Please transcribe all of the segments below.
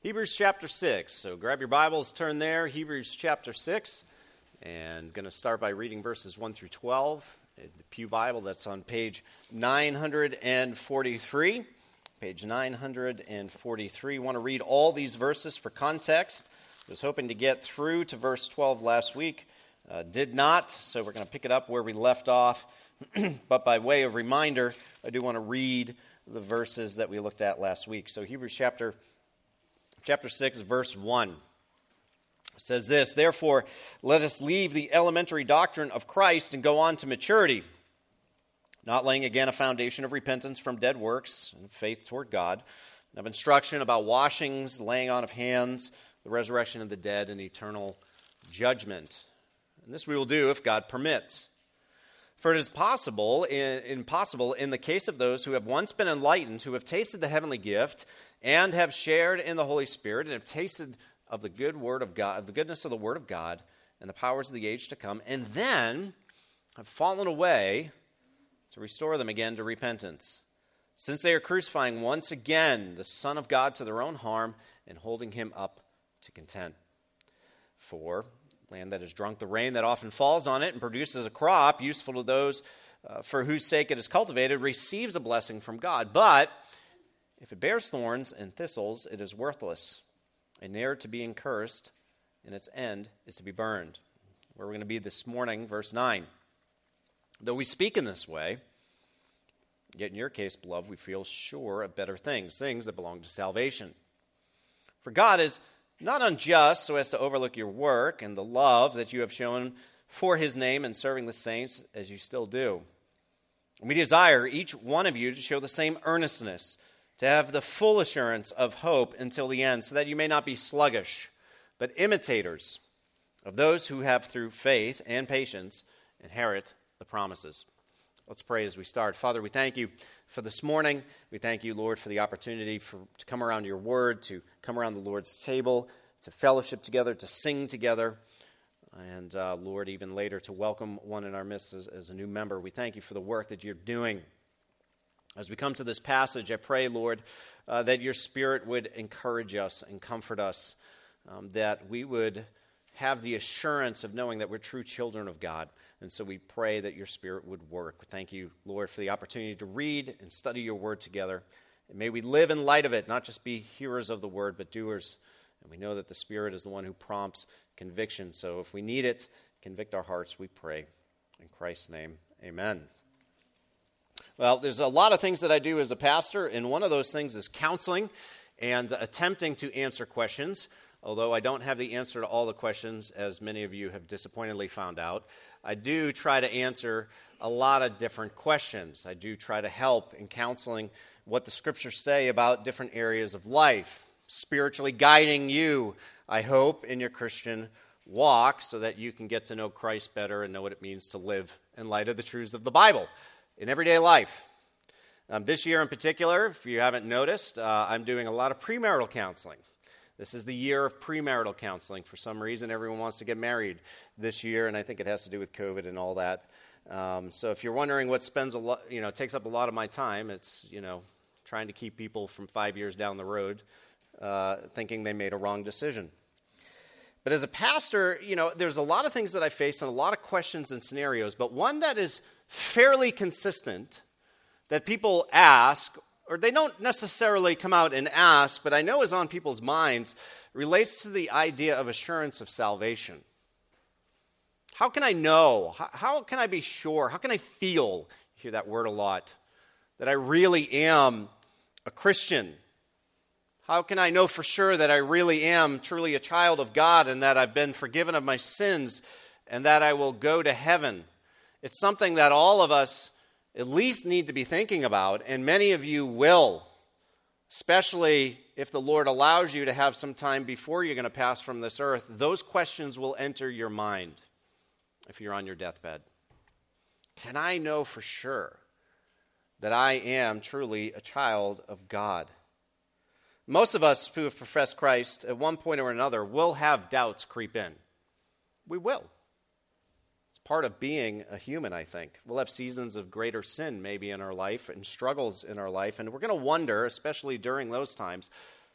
Hebrews chapter 6. So grab your Bibles, turn there, Hebrews chapter 6. And going to start by reading verses 1 through 12. The Pew Bible, that's on page 943. Page 943. Want to read all these verses for context. I was hoping to get through to verse 12 last week. Did not, so we're going to pick it up where we left off. But by way of reminder, I do want to read the verses that we looked at last week. So Hebrews chapter 6, verse 1 says this, "Therefore, let us leave the elementary doctrine of Christ and go on to maturity, not laying again a foundation of repentance from dead works and faith toward God, and of instruction about washings, laying on of hands, the resurrection of the dead, and eternal judgment. And this we will do if God permits. For it is impossible in the case of those who have once been enlightened, who have tasted the heavenly gift, and have shared in the Holy Spirit, and have tasted of the good word of God, the goodness of the Word of God, and the powers of the age to come, and then have fallen away, to restore them again to repentance, since they are crucifying once again the Son of God to their own harm, and holding him up to contempt. For land that has drunk the rain that often falls on it and produces a crop useful to those for whose sake it is cultivated, receives a blessing from God. But if it bears thorns and thistles, it is worthless, and near to being cursed, and its end is to be burned." Where we're going to be this morning, verse 9. "Though we speak in this way, yet in your case, beloved, we feel sure of better things, things that belong to salvation. For God is not unjust so as to overlook your work and the love that you have shown for his name in serving the saints as you still do. And we desire each one of you to show the same earnestness, to have the full assurance of hope until the end, so that you may not be sluggish, but imitators of those who have through faith and patience inherit the promises." Let's pray as we start. Father, we thank you for this morning. We thank you, Lord, for the opportunity to come around your word, to come around the Lord's table, to fellowship together, to sing together, and, Lord, even later to welcome one in our midst as a new member. We thank you for the work that you're doing. As we come to this passage, I pray, Lord, that your Spirit would encourage us and comfort us, that we would have the assurance of knowing that we're true children of God. And so we pray that your Spirit would work. Thank you, Lord, for the opportunity to read and study your word together. And may we live in light of it, not just be hearers of the word, but doers. And we know that the Spirit is the one who prompts conviction. So if we need it, convict our hearts, we pray. In Christ's name, amen. Well, there's a lot of things that I do as a pastor, and one of those things is counseling and attempting to answer questions. Although I don't have the answer to all the questions, as many of you have disappointingly found out, I do try to answer a lot of different questions. I do try to help in counseling what the Scriptures say about different areas of life, spiritually guiding you, I hope, in your Christian walk so that you can get to know Christ better and know what it means to live in light of the truths of the Bible in everyday life. This year in particular, if you haven't noticed, I'm doing a lot of premarital counseling. This is the year of premarital counseling. For some reason, everyone wants to get married this year, and I think it has to do with COVID and all that. So if you're wondering what takes up a lot of my time, it's, trying to keep people from 5 years down the road thinking they made a wrong decision. But as a pastor, there's a lot of things that I face and a lot of questions and scenarios, but one that is fairly consistent that people ask, or they don't necessarily come out and ask, but I know is on people's minds, relates to the idea of assurance of salvation. How can I know? How can I be sure? How can I feel, you hear that word a lot, that I really am a Christian? How can I know for sure that I really am truly a child of God and that I've been forgiven of my sins and that I will go to heaven? It's something that all of us at least need to be thinking about, and many of you will, especially if the Lord allows you to have some time before you're going to pass from this earth. Those questions will enter your mind if you're on your deathbed. Can I know for sure that I am truly a child of God? Most of us who have professed Christ at one point or another will have doubts creep in. We will. Part of being a human, I think. We'll have seasons of greater sin maybe in our life and struggles in our life, and we're going to wonder, especially during those times,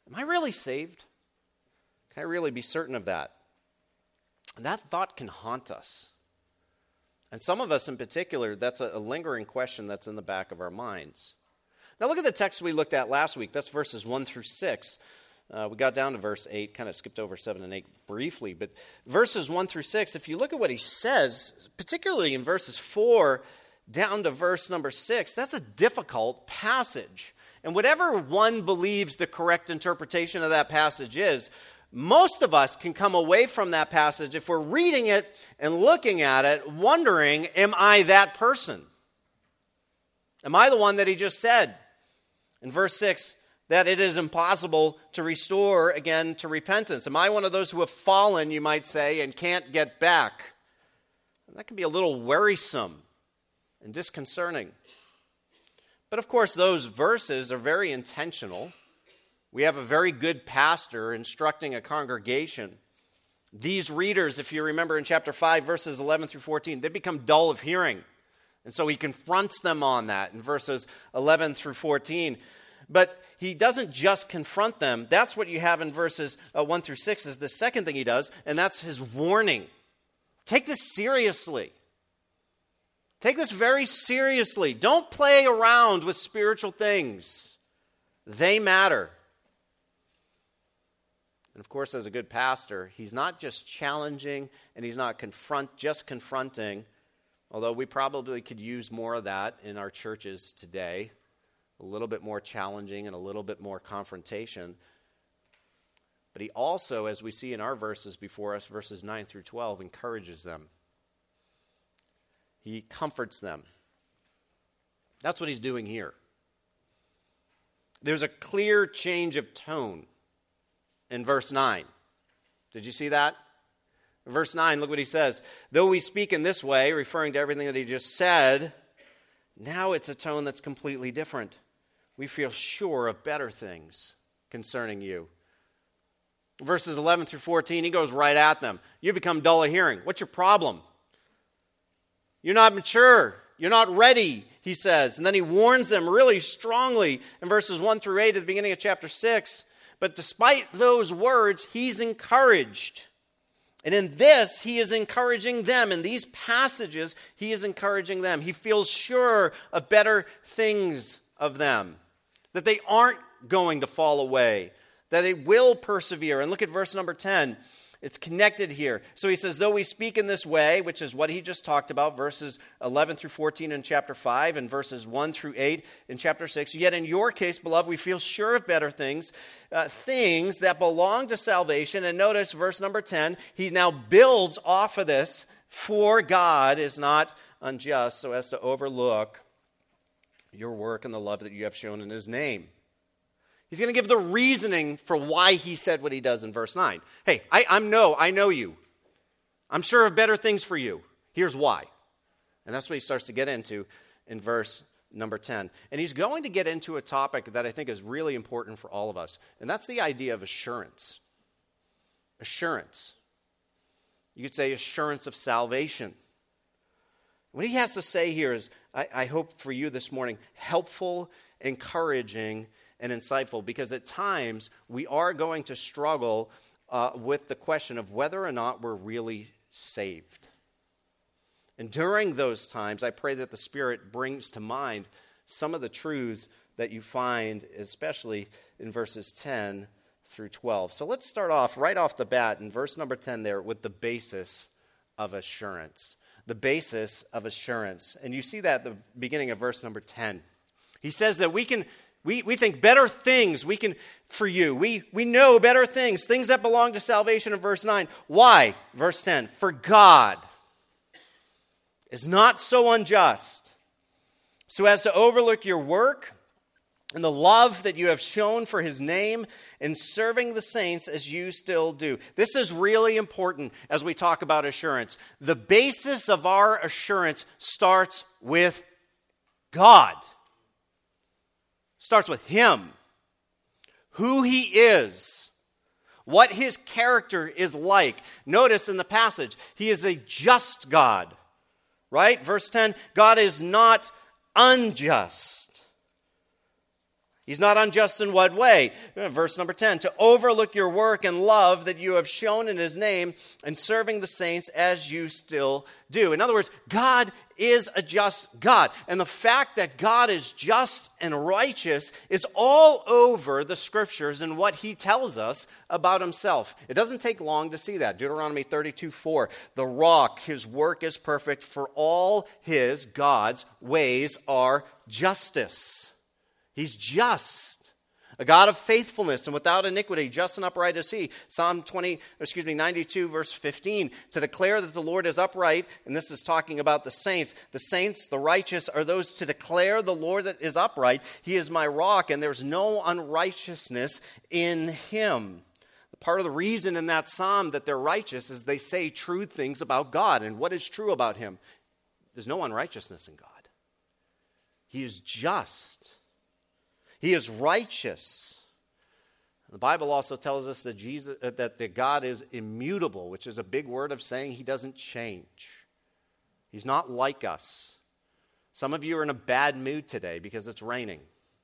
Am I really saved? Can I really be certain of that? And that thought can haunt us. And some of us in particular, that's a lingering question that's in the back of our minds. Now look at the text we looked at last week. That's verses 1 through 6. We got down to verse 8, kind of skipped over 7 and 8 briefly. But verses 1 through 6, if you look at what he says, particularly in verses 4 down to verse number 6, that's a difficult passage. And whatever one believes the correct interpretation of that passage is, most of us can come away from that passage, if we're reading it and looking at it, wondering, am I that person? Am I the one that he just said in verse 6 that it is impossible to restore again to repentance? Am I one of those who have fallen, you might say, and can't get back? And that can be a little worrisome and disconcerting. But of course, those verses are very intentional. We have a very good pastor instructing a congregation. These readers, if you remember in chapter 5, verses 11 through 14, they become dull of hearing. And so he confronts them on that in verses 11 through 14. But he doesn't just confront them. That's what you have in verses 1 through 6 is the second thing he does, and that's his warning. Take this seriously. Take this very seriously. Don't play around with spiritual things. They matter. And of course, as a good pastor, he's not just challenging and he's not just confronting, although we probably could use more of that in our churches today, a little bit more challenging and a little bit more confrontation. But he also, as we see in our verses before us, verses 9 through 12, encourages them. He comforts them. That's what he's doing here. There's a clear change of tone in verse 9. Did you see that? In verse 9, look what he says. Though we speak in this way, referring to everything that he just said, now it's a tone that's completely different. We feel sure of better things concerning you. Verses 11 through 14, he goes right at them. You become dull of hearing. What's your problem? You're not mature. You're not ready, he says. And then he warns them really strongly in verses 1 through 8 at the beginning of chapter 6. But despite those words, he's encouraged. And in this, he is encouraging them. In these passages, he is encouraging them. He feels sure of better things of them. That they aren't going to fall away. That they will persevere. And look at verse number 10. It's connected here. So he says, though we speak in this way, which is what he just talked about, verses 11 through 14 in chapter 5 and verses 1 through 8 in chapter 6. Yet in your case, beloved, we feel sure of better things, things that belong to salvation. And notice verse number 10, he now builds off of this, for God is not unjust so as to overlook your work and the love that you have shown in his name. He's going to give the reasoning for why he said what he does in verse 9. Hey, I know you. I'm sure of better things for you. Here's why. And that's what he starts to get into in verse number 10. And he's going to get into a topic that I think is really important for all of us. And that's the idea of assurance. Assurance. You could say assurance of salvation. What he has to say here is, I hope for you this morning, helpful, encouraging, and insightful, because at times we are going to struggle with the question of whether or not we're really saved. And during those times, I pray that the Spirit brings to mind some of the truths that you find, especially in verses 10 through 12. So let's start off right off the bat in verse number 10 there with the basis of assurance. The basis of assurance. And you see that at the beginning of verse number 10. He says that we think better things for you. We know better things that belong to salvation in verse 9. Why? Verse 10, for God is not so unjust so as to overlook your work and the love that you have shown for his name in serving the saints as you still do. This is really important as we talk about assurance. The basis of our assurance starts with God. Starts with him, who he is, what his character is like. Notice in the passage, he is a just God, right? Verse 10, God is not unjust. He's not unjust in what way? Verse number 10, to overlook your work and love that you have shown in his name and serving the saints as you still do. In other words, God is a just God. And the fact that God is just and righteous is all over the scriptures and what he tells us about himself. It doesn't take long to see that. Deuteronomy 32:4, the rock, his work is perfect, for all his, God's, ways are justice. He's just, a God of faithfulness and without iniquity, just and upright as he. Psalm 92, verse 15, to declare that the Lord is upright, and this is talking about the saints. The saints, the righteous, are those to declare the Lord that is upright. He is my rock, and there's no unrighteousness in him. Part of the reason in that psalm that they're righteous is they say true things about God. And what is true about him? There's no unrighteousness in God. He is just. He is righteous. The Bible also tells us that that God is immutable, which is a big word of saying he doesn't change. He's not like us. Some of you are in a bad mood today because it's raining.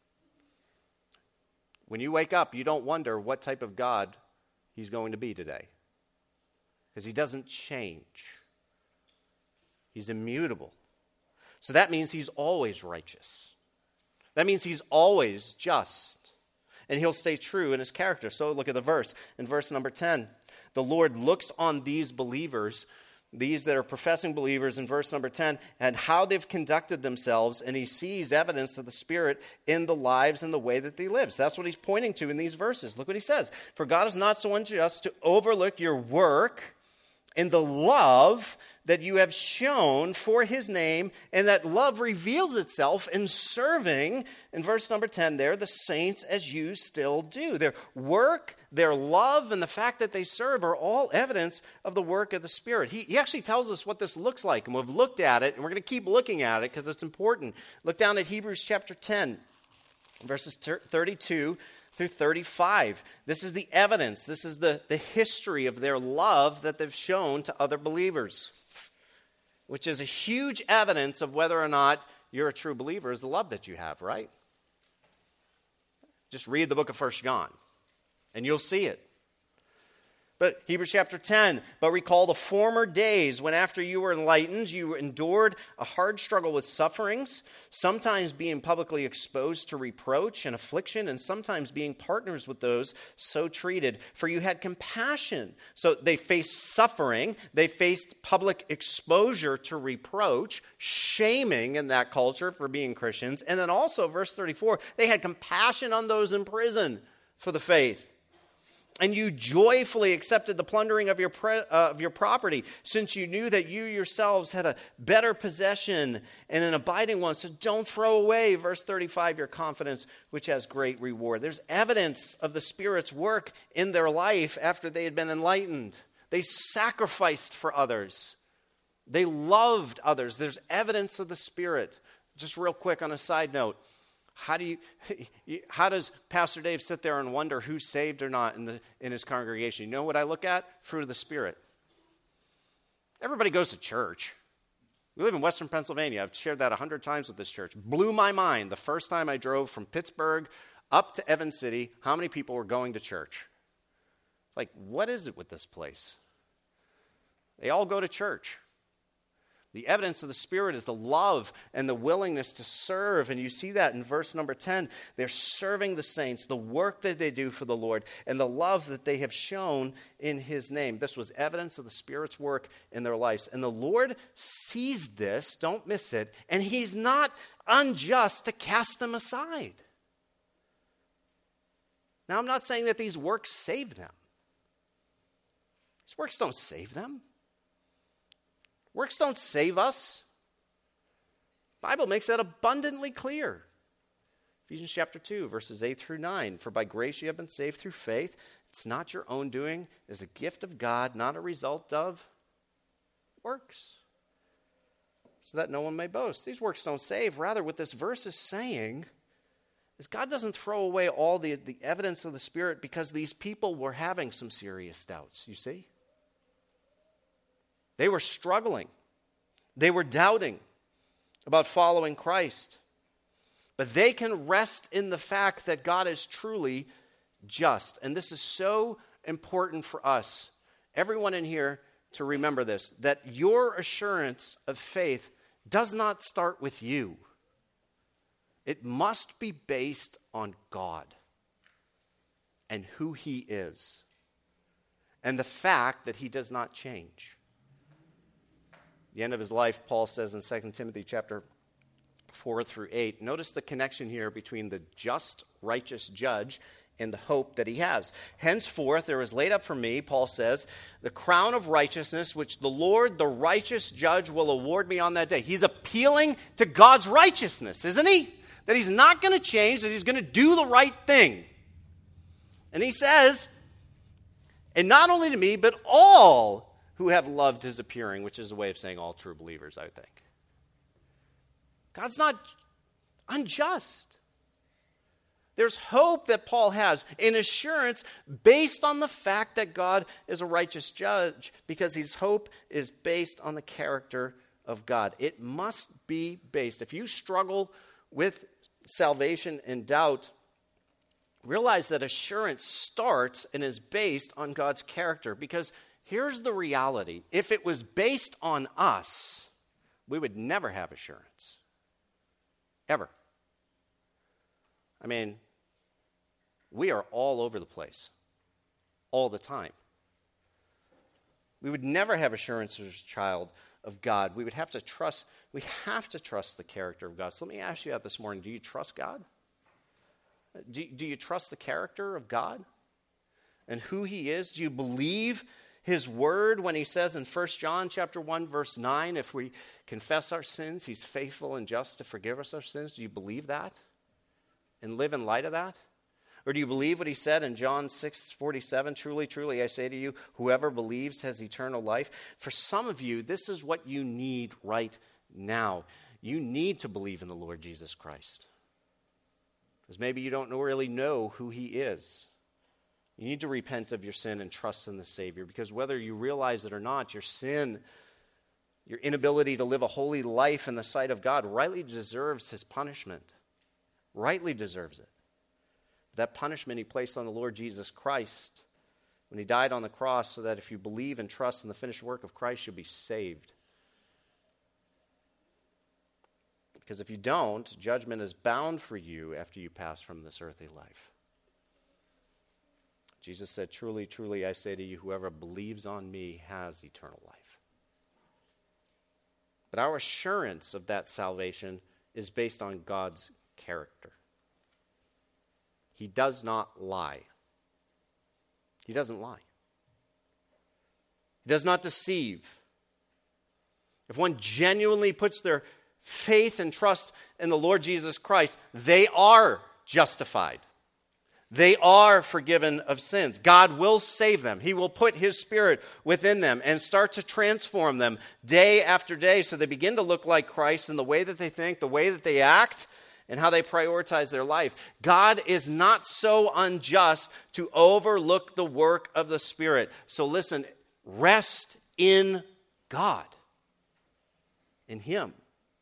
When you wake up, you don't wonder what type of God he's going to be today, because he doesn't change. He's immutable. So that means he's always righteous. That means he's always just. And he'll stay true in his character. So look at the verse. In verse number 10, the Lord looks on these believers, these that are professing believers, in verse number 10, and how they've conducted themselves, and he sees evidence of the Spirit in the lives and the way that they live. So that's what he's pointing to in these verses. Look what he says. For God is not so unjust to overlook your work and the love that you have shown for his name, and that love reveals itself in serving, in verse number 10 there, the saints as you still do. Their work, their love, and the fact that they serve are all evidence of the work of the Spirit. He actually tells us what this looks like, and we've looked at it, and we're going to keep looking at it because it's important. Look down at Hebrews chapter 10, verses 32 through 35. This is the evidence. This is the history of their love that they've shown to other believers, which is a huge evidence of whether or not you're a true believer, is the love that you have, right? Just read the book of 1 John, and you'll see it. But Hebrews chapter 10, but recall the former days when after you were enlightened, you endured a hard struggle with sufferings, sometimes being publicly exposed to reproach and affliction, and sometimes being partners with those so treated. For you had compassion. So they faced suffering, they faced public exposure to reproach, shaming in that culture for being Christians, and then also, verse 34, they had compassion on those in prison for the faith. And you joyfully accepted the plundering of your property, since you knew that you yourselves had a better possession and an abiding one. So don't throw away, verse 35, your confidence, which has great reward. There's evidence of the Spirit's work in their life after they had been enlightened. They sacrificed for others. They loved others. There's evidence of the Spirit. Just real quick on a side note. How does Pastor Dave sit there and wonder who's saved or not in his congregation? You know what I look at? Fruit of the Spirit. Everybody goes to church. We live in Western Pennsylvania. I've shared that 100 times with this church. Blew my mind the first time I drove from Pittsburgh up to Evans City, how many people were going to church. It's like, what is it with this place? They all go to church. The evidence of the Spirit is the love and the willingness to serve. And you see that in verse number 10. They're serving the saints, the work that they do for the Lord, and the love that they have shown in his name. This was evidence of the Spirit's work in their lives. And the Lord sees this, don't miss it, and he's not unjust to cast them aside. Now, I'm not saying that these works save them. These works don't save them. Works don't save us. The Bible makes that abundantly clear. Ephesians chapter 2, verses 8 through 9. For by grace you have been saved through faith. It's not your own doing. It's a gift of God, not a result of works, so that no one may boast. These works don't save. Rather, what this verse is saying is God doesn't throw away all the evidence of the Spirit because these people were having some serious doubts, you see? They were struggling. They were doubting about following Christ. But they can rest in the fact that God is truly just. And this is so important for us, everyone in here, to remember this, that your assurance of faith does not start with you. It must be based on God and who he is and the fact that he does not change. At the end of his life, Paul says in 2 Timothy chapter 4 through 8, notice the connection here between the just, righteous judge and the hope that he has. Henceforth, there is laid up for me, Paul says, the crown of righteousness, which the Lord, the righteous judge, will award me on that day. He's appealing to God's righteousness, isn't he? That he's not going to change, that he's going to do the right thing. And he says, and not only to me, but all who have loved his appearing, which is a way of saying all true believers, I think. God's not unjust. There's hope that Paul has, an assurance based on the fact that God is a righteous judge, because his hope is based on the character of God. It must be based. If you struggle with salvation and doubt, realize that assurance starts and is based on God's character, because here's the reality. If it was based on us, we would never have assurance. Ever. I mean, we are all over the place, all the time. We would never have assurance as a child of God. We have to trust the character of God. So let me ask you that this morning. Do you trust God? Do you trust the character of God and who he is? Do you believe his word when he says in 1 John chapter 1, verse 9, if we confess our sins, he's faithful and just to forgive us our sins? Do you believe that and live in light of that? Or do you believe what he said in John 6:47? Truly, truly, I say to you, whoever believes has eternal life. For some of you, this is what you need right now. You need to believe in the Lord Jesus Christ. Because maybe you don't really know who he is. You need to repent of your sin and trust in the Savior, because whether you realize it or not, your sin, your inability to live a holy life in the sight of God rightly deserves his punishment. Rightly deserves it. That punishment he placed on the Lord Jesus Christ when he died on the cross, so that if you believe and trust in the finished work of Christ, you'll be saved. Because if you don't, judgment is bound for you after you pass from this earthly life. Jesus said, truly, truly, I say to you, whoever believes on me has eternal life. But our assurance of that salvation is based on God's character. He does not lie. He doesn't lie. He does not deceive. If one genuinely puts their faith and trust in the Lord Jesus Christ, they are justified. They are forgiven of sins. God will save them. He will put his Spirit within them and start to transform them day after day, so they begin to look like Christ in the way that they think, the way that they act, and how they prioritize their life. God is not so unjust to overlook the work of the Spirit. So listen, rest in God, in him.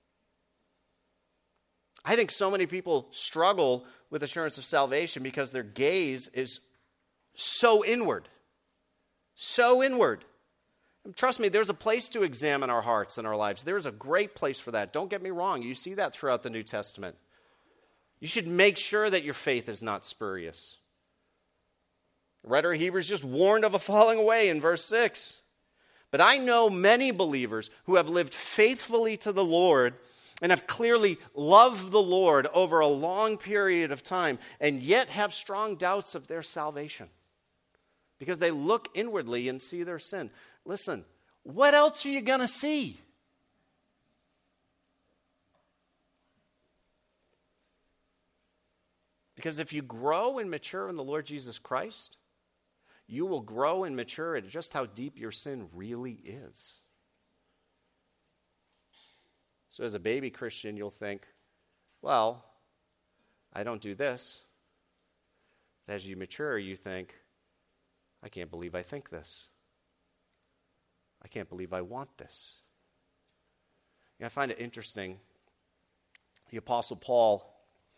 I think so many people struggle with assurance of salvation because their gaze is so inward. So inward. And trust me, there's a place to examine our hearts and our lives. There's a great place for that. Don't get me wrong. You see that throughout the New Testament. You should make sure that your faith is not spurious. The writer of Hebrews just warned of a falling away in verse 6. But I know many believers who have lived faithfully to the Lord and have clearly loved the Lord over a long period of time, and yet have strong doubts of their salvation because they look inwardly and see their sin. Listen, what else are you going to see? Because if you grow and mature in the Lord Jesus Christ, you will grow and mature at just how deep your sin really is. So as a baby Christian, you'll think, well, I don't do this. As you mature, you think, I can't believe I think this. I can't believe I want this. I find it interesting. The Apostle Paul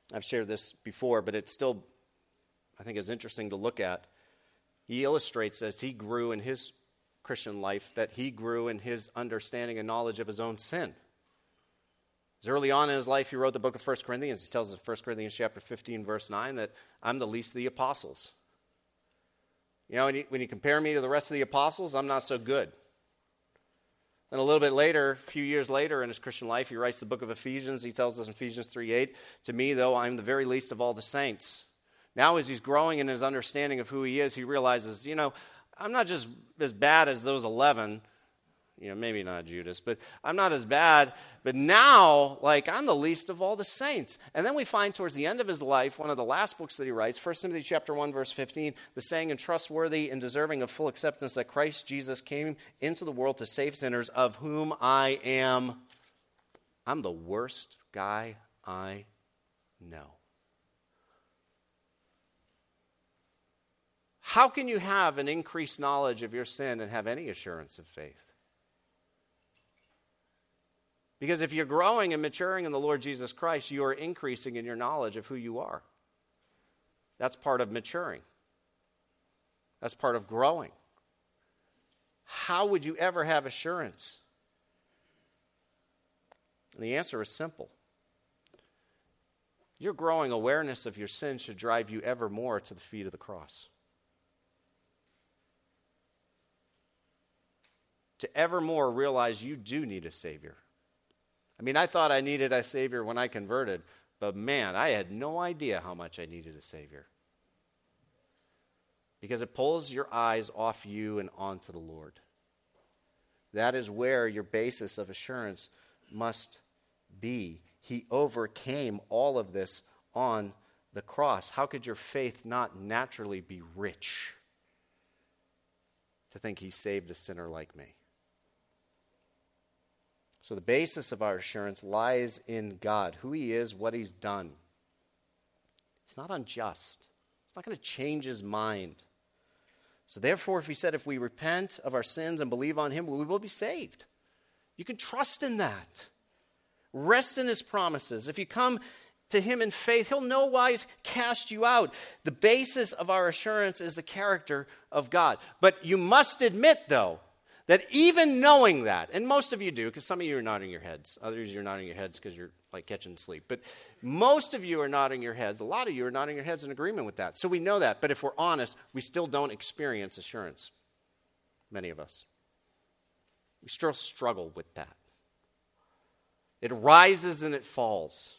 I've shared this before, but it's still, I think, is interesting to look at. He illustrates as he grew in his Christian life that he grew in his understanding and knowledge of his own sin. As early on in his life, he wrote the book of 1 Corinthians. He tells us in 1 Corinthians chapter 15, verse 9, that I'm the least of the apostles. You know, when you compare me to the rest of the apostles, I'm not so good. Then a little bit later, a few years later in his Christian life, he writes the book of Ephesians. He tells us in Ephesians 3:8, to me, though, I'm the very least of all the saints. Now as he's growing in his understanding of who he is, he realizes, I'm not just as bad as those 11, maybe not Judas, but I'm not as bad. But now, I'm the least of all the saints. And then we find towards the end of his life, one of the last books that he writes, 1 Timothy chapter 1, verse 15, the saying and trustworthy and deserving of full acceptance that Christ Jesus came into the world to save sinners, of whom I'm the worst guy I know. How can you have an increased knowledge of your sin and have any assurance of faith? Because if you're growing and maturing in the Lord Jesus Christ, you are increasing in your knowledge of who you are. That's part of maturing. That's part of growing. How would you ever have assurance? And the answer is simple. Your growing awareness of your sin should drive you ever more to the feet of the cross. To evermore realize you do need a Savior. I thought I needed a Savior when I converted, but man, I had no idea how much I needed a Savior. Because it pulls your eyes off you and onto the Lord. That is where your basis of assurance must be. He overcame all of this on the cross. How could your faith not naturally be rich to think he saved a sinner like me? So the basis of our assurance lies in God, who he is, what he's done. He's not unjust. He's not going to change his mind. So therefore, if we repent of our sins and believe on him, we will be saved. You can trust in that. Rest in his promises. If you come to him in faith, he'll no wise cast you out. The basis of our assurance is the character of God. But you must admit, though, that even knowing that, and most of you do, because some of you are nodding your heads. Others, you're nodding your heads because you're catching sleep. But most of you are nodding your heads. A lot of you are nodding your heads in agreement with that. So we know that. But if we're honest, we still don't experience assurance. Many of us. We still struggle with that. It rises and it falls.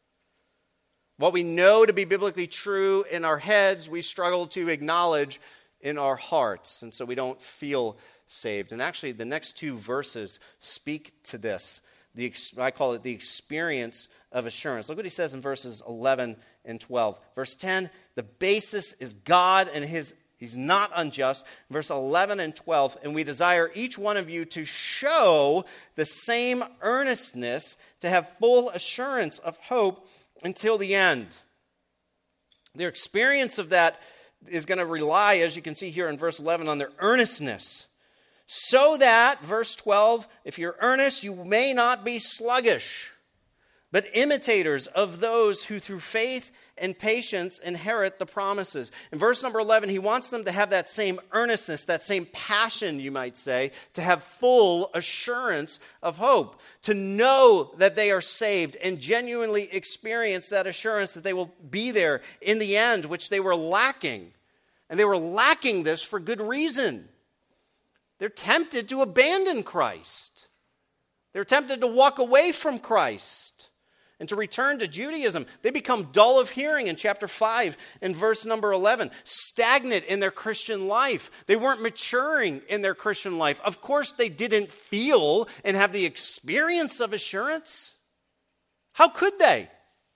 What we know to be biblically true in our heads, we struggle to acknowledge in our hearts. And so we don't feel saved. And actually, the next two verses speak to this. I call it the experience of assurance. Look what he says in verses 11 and 12. Verse 10, the basis is God and he's not unjust. Verse 11 and 12, and we desire each one of you to show the same earnestness, to have full assurance of hope until the end. Their experience of that is going to rely, as you can see here in verse 11, on their earnestness. So that, verse 12, if you're earnest, you may not be sluggish, but imitators of those who through faith and patience inherit the promises. In verse number 11, he wants them to have that same earnestness, that same passion, you might say, to have full assurance of hope, to know that they are saved and genuinely experience that assurance that they will be there in the end, which they were lacking. And they were lacking this for good reason. They're tempted to abandon Christ. They're tempted to walk away from Christ and to return to Judaism. They become dull of hearing in chapter 5 and verse number 11, stagnant in their Christian life. They weren't maturing in their Christian life. Of course, they didn't feel and have the experience of assurance. How could they?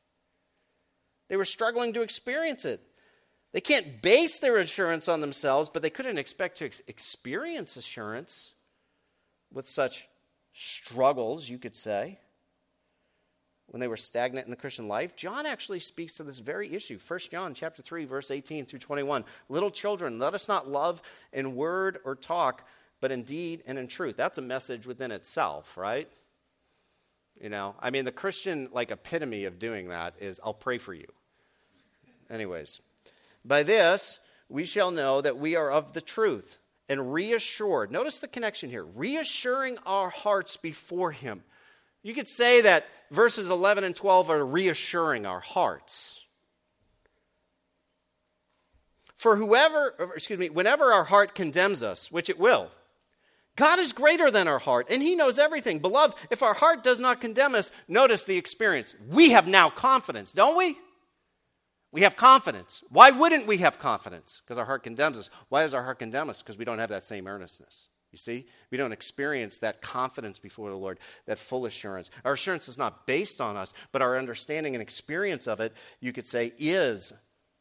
They were struggling to experience it. They can't base their assurance on themselves, but they couldn't expect to experience assurance with such struggles, you could say, when they were stagnant in the Christian life. John actually speaks to this very issue. 1 John chapter 3, verse 18 through 21. Little children, let us not love in word or talk, but in deed and in truth. That's a message within itself, right? I mean, the Christian epitome of doing that is, I'll pray for you. Anyways, by this we shall know that we are of the truth, and reassured. Notice the connection here. Reassuring our hearts before him. You could say that verses 11 and 12 are reassuring our hearts. For whenever our heart condemns us, which it will, God is greater than our heart, and he knows everything. Beloved, if our heart does not condemn us, notice the experience. We have now confidence, don't we? We have confidence. Why wouldn't we have confidence? Because our heart condemns us. Why does our heart condemn us? Because we don't have that same earnestness. You see? We don't experience that confidence before the Lord, that full assurance. Our assurance is not based on us, but our understanding and experience of it, you could say, is.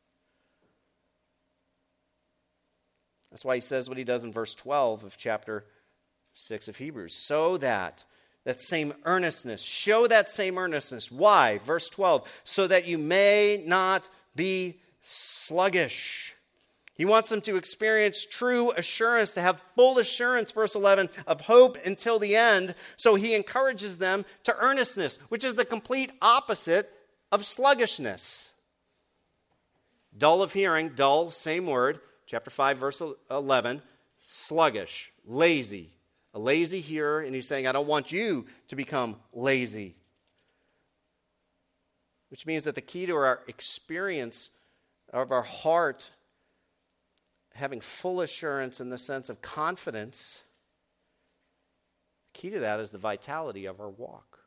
That's why he says what he does in verse 12 of chapter 6 of Hebrews. So that same earnestness, show that same earnestness. Why? Verse 12, so that you may not be sluggish. He wants them to experience true assurance, to have full assurance, verse 11, of hope until the end. So he encourages them to earnestness, which is the complete opposite of sluggishness. Dull of hearing, dull, same word, chapter 5, verse 11, sluggish, lazy. A lazy hearer, and he's saying, I don't want you to become lazy. Which means that the key to our experience of our heart having full assurance in the sense of confidence, the key to that is the vitality of our walk.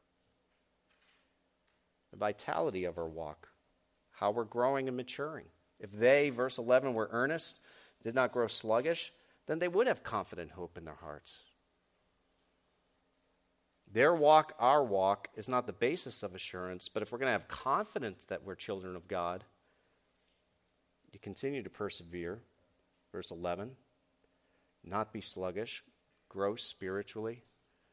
The vitality of our walk. How we're growing and maturing. If they, verse 11, were earnest, did not grow sluggish, then they would have confident hope in their hearts. Their walk, our walk, is not the basis of assurance, but if we're going to have confidence that we're children of God, you continue to persevere. Verse 11, not be sluggish, grow spiritually,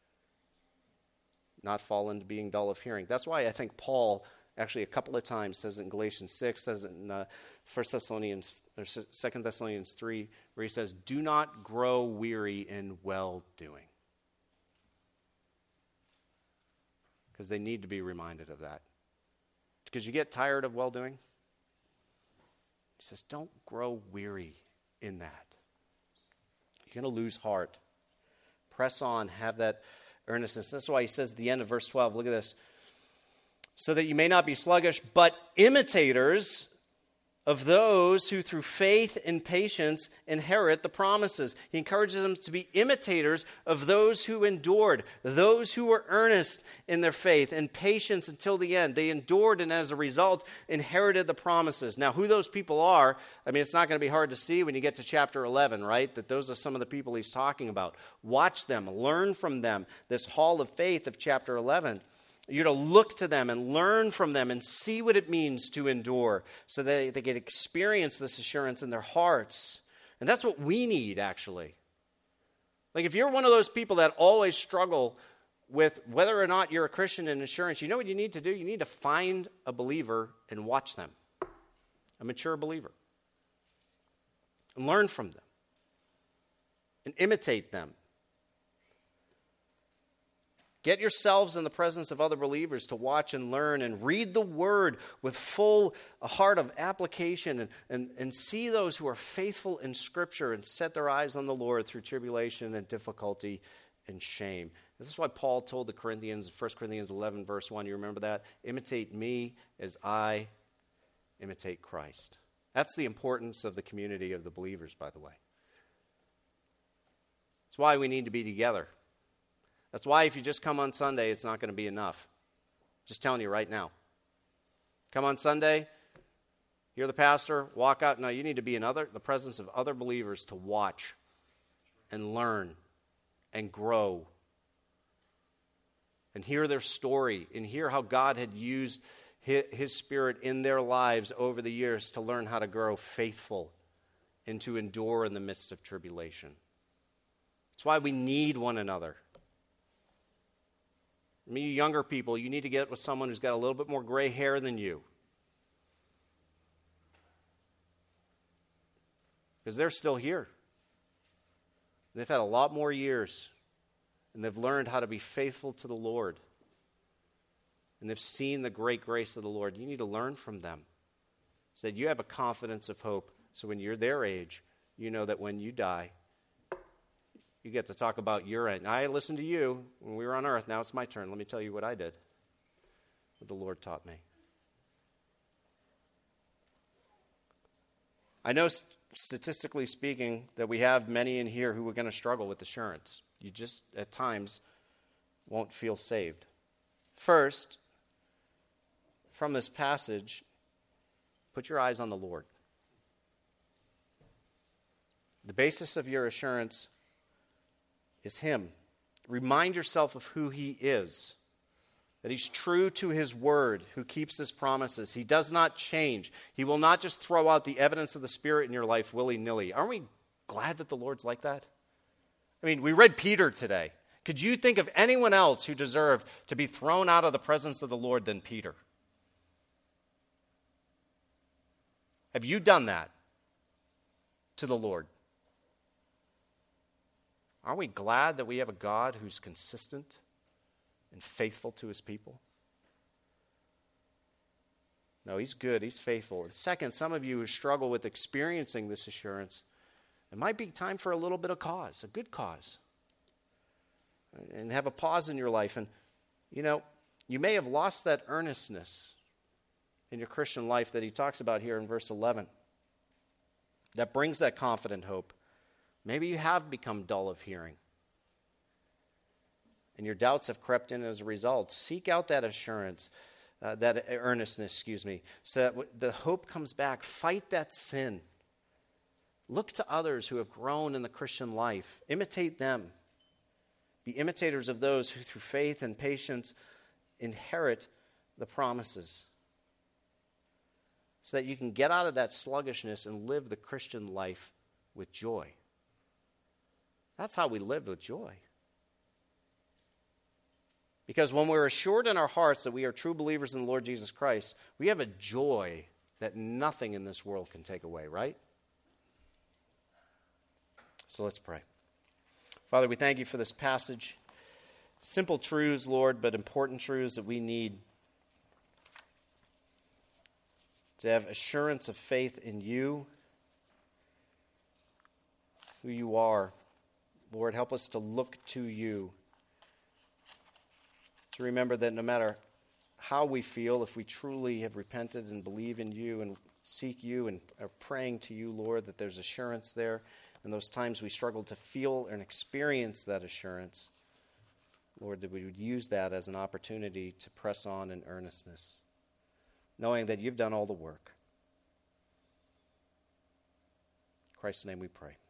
not fall into being dull of hearing. That's why I think Paul actually a couple of times says it in Galatians 6, says it in 2 Thessalonians 3, where he says, do not grow weary in well-doing. Because they need to be reminded of that. Because you get tired of well-doing. He says, don't grow weary in that. You're going to lose heart. Press on, have that earnestness. That's why he says at the end of verse 12, look at this. So that you may not be sluggish, but imitators of those who through faith and patience inherit the promises. He encourages them to be imitators of those who endured, those who were earnest in their faith and patience until the end. They endured and as a result inherited the promises. Now, who those people are, I mean, it's not going to be hard to see when you get to chapter 11, right? That those are some of the people he's talking about. Watch them, learn from them. This hall of faith of chapter 11. You're to look to them and learn from them and see what it means to endure so that they can experience this assurance in their hearts. And that's what we need, actually. Like if you're one of those people that always struggle with whether or not you're a Christian in assurance, you know what you need to do? You need to find a believer and watch them, a mature believer, and learn from them and imitate them. Get yourselves in the presence of other believers to watch and learn and read the Word with full heart of application and see those who are faithful in Scripture and set their eyes on the Lord through tribulation and difficulty and shame. This is why Paul told the Corinthians, 1 Corinthians 11, verse 1, you remember that? Imitate me as I imitate Christ. That's the importance of the community of the believers, by the way. That's why we need to be together. That's why if you just come on Sunday, it's not going to be enough. Just telling you right now. Come on Sunday, hear the pastor, walk out. No, you need to be in the presence of other believers to watch and learn and grow and hear their story and hear how God had used His Spirit in their lives over the years to learn how to grow faithful and to endure in the midst of tribulation. That's why we need one another. I mean, you younger people, you need to get with someone who's got a little bit more gray hair than you. Because they're still here. They've had a lot more years. And they've learned how to be faithful to the Lord. and they've seen the great grace of the Lord. You need to learn from them. So that you have a confidence of hope. So when you're their age, you know that when you die, you get to talk about your end. I listened to you when we were on earth. Now it's my turn. Let me tell you what I did, what the Lord taught me. I know statistically speaking that we have many in here who are going to struggle with assurance. You just, at times, won't feel saved. First, from this passage, put your eyes on the Lord. The basis of your assurance is Him. Remind yourself of who He is, that He's true to His word, who keeps His promises. He does not change. He will not just throw out the evidence of the Spirit in your life willy-nilly. Aren't we glad that the Lord's like that? I mean, we read Peter today. Could you think of anyone else who deserved to be thrown out of the presence of the Lord than Peter? Have you done that to the Lord? Aren't we glad that we have a God who's consistent and faithful to His people? No, He's good. He's faithful. And second, some of you who struggle with experiencing this assurance, it might be time for a little bit of cause, a good cause. And have a pause in your life. And, you may have lost that earnestness in your Christian life that he talks about here in verse 11. That brings that confident hope. Maybe you have become dull of hearing, and your doubts have crept in as a result. Seek out that assurance, that earnestness, so that the hope comes back. Fight that sin. Look to others who have grown in the Christian life. Imitate them. Be imitators of those who through faith and patience inherit the promises, so that you can get out of that sluggishness and live the Christian life with joy. That's how we live with joy. Because when we're assured in our hearts that we are true believers in the Lord Jesus Christ, we have a joy that nothing in this world can take away, right? So let's pray. Father, we thank you for this passage. Simple truths, Lord, but important truths that we need to have assurance of faith in you, who you are. Lord, help us to look to you. To remember that no matter how we feel, if we truly have repented and believe in you and seek you and are praying to you, Lord, that there's assurance there. And those times we struggle to feel and experience that assurance, Lord, that we would use that as an opportunity to press on in earnestness, knowing that you've done all the work. In Christ's name we pray.